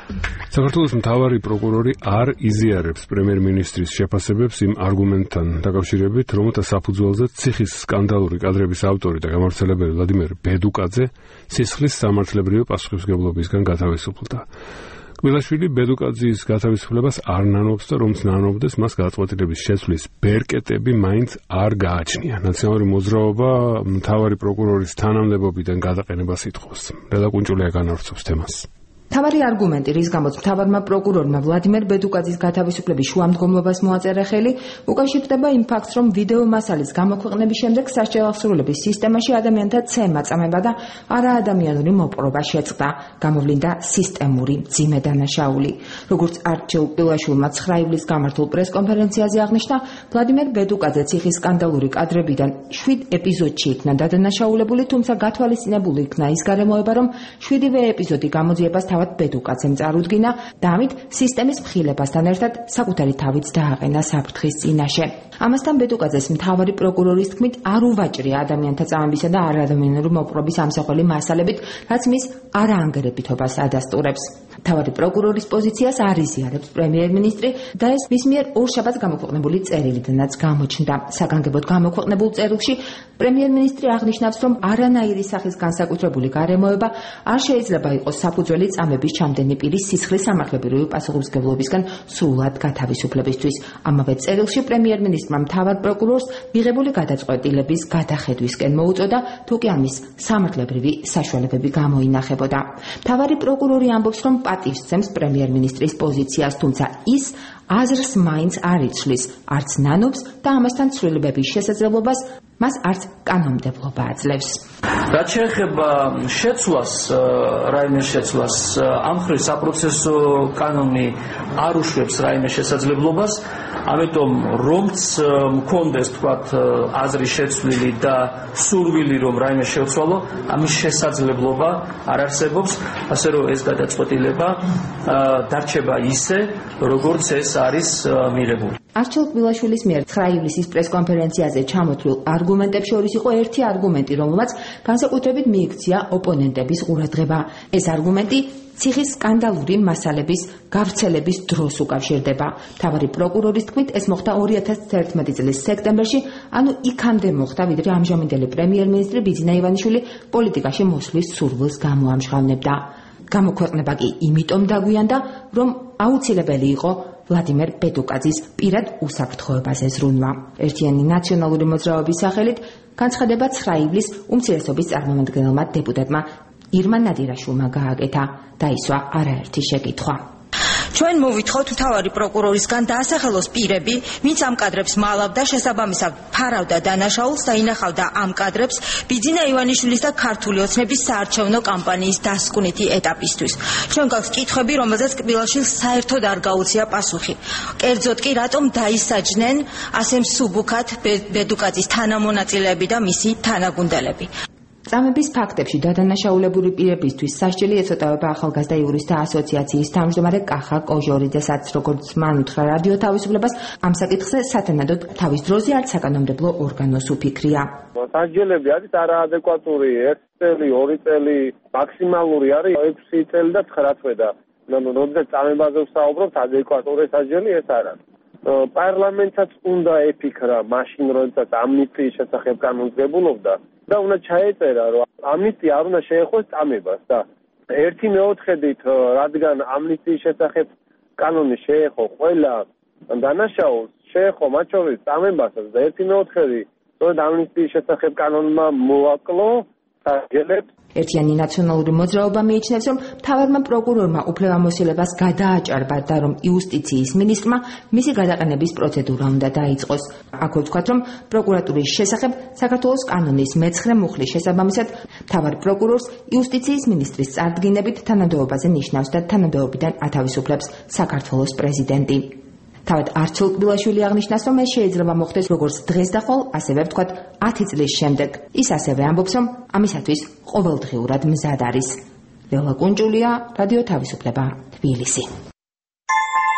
საქართველოს მთავარი პროკურორი არ იზიარებს პრემიერ-მინისტრის შეფასებებს იმ არგუმენტთან დაკავშირებით, რომელთა საფუძველზე ციხის სკანდალური კადრების ავტორი და გამავრცელებელი ვლადიმერ ბედუკაძე სისხლის სამართლებრივი პასუხისმგებლობისგან გათავისუფლდა. კბილაშვილი ბედუკაძის გათავისუფლებას არ ნანობს და რომც ნანობდეს, მას გადაწყვეტილების შეცვლის ბერკეტები მაინც არ გააჩნია. ნაციონალური მოძრაობა მთავარი პროკურორის თანამდებობიდან გადაყენებას ითხოვს. რელა კუნჭულია განავრცობს თემას. მთავარი არგუმენტი, რის გამოც მთავარმა პროკურორმა ვლადიმერ ბედუკაძის გათავისუფლების შუამდგომლობას მოაწერა ხელი, უკავშირდება იმ ფაქტს, რომ ვიდეო მასალის გამოქვეყნების შემდეგ სასჯელ აღსრულების სისტემაში ადამიანთა ცემა წამება და არაადამიანური მოპყრობა შეწყდა. გამოვლინდა სისტემური მძიმე დანაშაული. როგორც არჩილ პილაშვილმა 9 ივლისს გამართულ პრესკონფერენციაზე აღნიშნა, ვლადიმერ ბედუკაძე ციხის სკანდალური კადრებიდან 7 ეპიზოდში იქნა დადანაშაულებული, თუმცა გათვალისწინებული იქნა ის გარემოება, რომ 7-ვე ეპიზოდი გამოძიებას ბედუკაძემ წარუდგინა და ამით სისტემის მხილებასთან ერთად საკუთარი თავიც დააყენა საფრთხის წინაშე. ამასთან ბედუკაძეს მთავარი პროკურორის თქმით არ უვაჭრია ადამიანთა წამებისა და არადამიანური მოპყრობის ამსახველი მასალებით, რაც მის არაანგერებითობას ადასტურებს. მთავარი პროკურორის პოზიციას არ იზიარებს პრემიერ-მინისტრი და ეს მის მიერ ორშაბათს გამოქვეყნებული წერილიდანაც გამოჩნდა. საგანგებოდ გამოქვეყნებულ წერილში პრემიერ-მინისტრი აღნიშნავს, რომ არანაირი სახის განსაკუთრებული გარემოება არ შეიძლება იყოს საფუძველი წამების ჩამდენი პირის სისხლის სამართლებრივი პასუხისმგებლობისგან სრულად გათავისუფლებისთვის. ამავე წერილში პრემიერ-მინისტრმა მთავარ პროკურორს მიღებული გადაწყვეტილების გადახედვისკენ მოუწოდა, თუ კი ამის სამართლებრივი საშუალებები გამოინახებოდა. მთავარი პროკურორი ამბობს, რომ პატივს სცემს პრემიერ-მინისტრის პოზიციას, თუმცა ის აზრს მაინც არ იცვლის, არც ნანობს და ამასთან ცვლილებების შესაძლებლობას მას არც კანონმდებლობა აძლევს. რაც შეეხება შეცვლას, რაიმე შეცვლას, ამ მხრივ საპროცესო კანონი არ უშვებს რაიმე შესაძლებლობას, ამიტომ რომც მქონდეს თქვათ აზრი შეცვლილი და სურვილი რომ რაიმე შევცვალო, ამის შესაძლებლობა არ არსებობს, ასე რომ ეს გადაწყვეტილება დარჩება ისე, როგორც ეს არის მიღებული. არჩილ კბილაშვილის მიერ 9 ივლისის პრესკონფერენციაზე ჩამოთვლილ არგუმენტებს შორის იყო ერთი არგუმენტი, რომელმაც განსაკუთრებით მიიქცია ოპონენტების ყურადღება. ეს არგუმენტი ციხის სკანდალური მასალების გავრცელების დროს უკავშირდება. მთავარი პროკურორის თქმით, ეს მოხდა 2011 წლის სექტემბერში, ანუ იქამდე მოხდა, ვიდრე ამჟამინდელი პრემიერ-მინისტრი ბიძინა ივანიშვილი პოლიტიკაში მოსვლის სურვილს გამოამჟღავნებდა. გამოქვეყნება კი იმიტომ დაგვიანდა, რომ აუცილებელი იყო ვლადიმერ ბედუკაძის პირად უსაფრთხოებაზე ზრუნვა. ერთიანი ნაციონალური მოძრაობის სახელით განცხადება 9 ივლისს უმცირესობის წარმომადგენელმა დეპუტატმა ირმა ნადირაშვილმა გააკეთა. დაისვა არაერთი შეკითხვა. ჩვენ მოვითხოვთ მთავარი პროკურორისგან დაასახელოს პირები, ვინც ამ კადრებს მალავდა, შესაბამისად ფარავდა დანაშაულს და ინახავდა ამ კადრებს ბიძინა ივანიშვილის და ქართული ოცნების საარჩევნო კამპანიის დასკვნითი ეტაპისთვის. ჩვენ გვაქვს კითხვები, რომელზეც კბილაშვილს საერთოდ არ გაუწია პასუხი. კერძოდ კი, რატომ დაისაჯნენ ასე მსუბუქად ბედუკაძის თანამონაწილეები და მისი თანაგუნდელები. წამების ფაქტებში დადანაშაულებული პირებისთვის სასჯელი ეწოდავება ახალგაზრდა იურისტთა ასოციაციის თავმჯდომარე კახა კოჟორიძესაც, როგორც მან უთხრა რადიო თავისუფლებას, ამ საკითხზე სათანადოდ თავის დროზე არც საკანონმდებლო ორგანოს უფიქრია. სასჯელები არის არაადეკვატური, 1 წელი, 2 წელი, მაქსიმალური არის 6 წელი და 9 თვე და როდესაც წამებაზე ვსაუბრობთ, ადეკვატური სასჯელი ეს არ არის. პარლამენტსაც უნდა ეფიქრა მაშინ, როდესაც ამნისტიის შესახებ კანონს გებულობდა და უნდა ჩაეწერა, რომ ამნისტია არ უნდა შეეხოს წამებას და 1/4-ით, რადგან ამნისტიის შესახებ კანონი შეეხო ყველა დანაშაულს, შეეხო მათ შორის წამებასაც და 1/4, როდესაც ამნისტიის შესახებ კანონმა მოაკლო სასჯელებს. ერთიანი ნაციონალური მოძრაობა მიიჩნევს, რომ მთავარმა პროკურორმა უფლებამოსილებას გადააჭარბა და რომ იუსტიციის მინისტრმა მისი გადაყენების პროცედურა უნდა დაიწყოს. აქ ვთქვათ, რომ პროკურატურის შესახებ საქართველოს კანონის მე-9 მუხლის შესაბამისად მთავარ პროკურორს იუსტიციის მინისტრის წარდგინებით თანამდებობაზე ნიშნავს და თანამდებობიდან ათავისუფლებს საქართველოს პრეზიდენტი. თავად არჩილ კბილაშვილი აღნიშნავს, რომ ეს შეიძლება მოხდეს როგორც დღეს და ხვალ, ასევე ვთქვათ 10 წლის შემდეგ. ის ასევე ამბობს, რომ ამისათვის ყოველდღიურად მზად არის. ლელა კუნჭულია, რადიო თავისუფლება, თბილისი.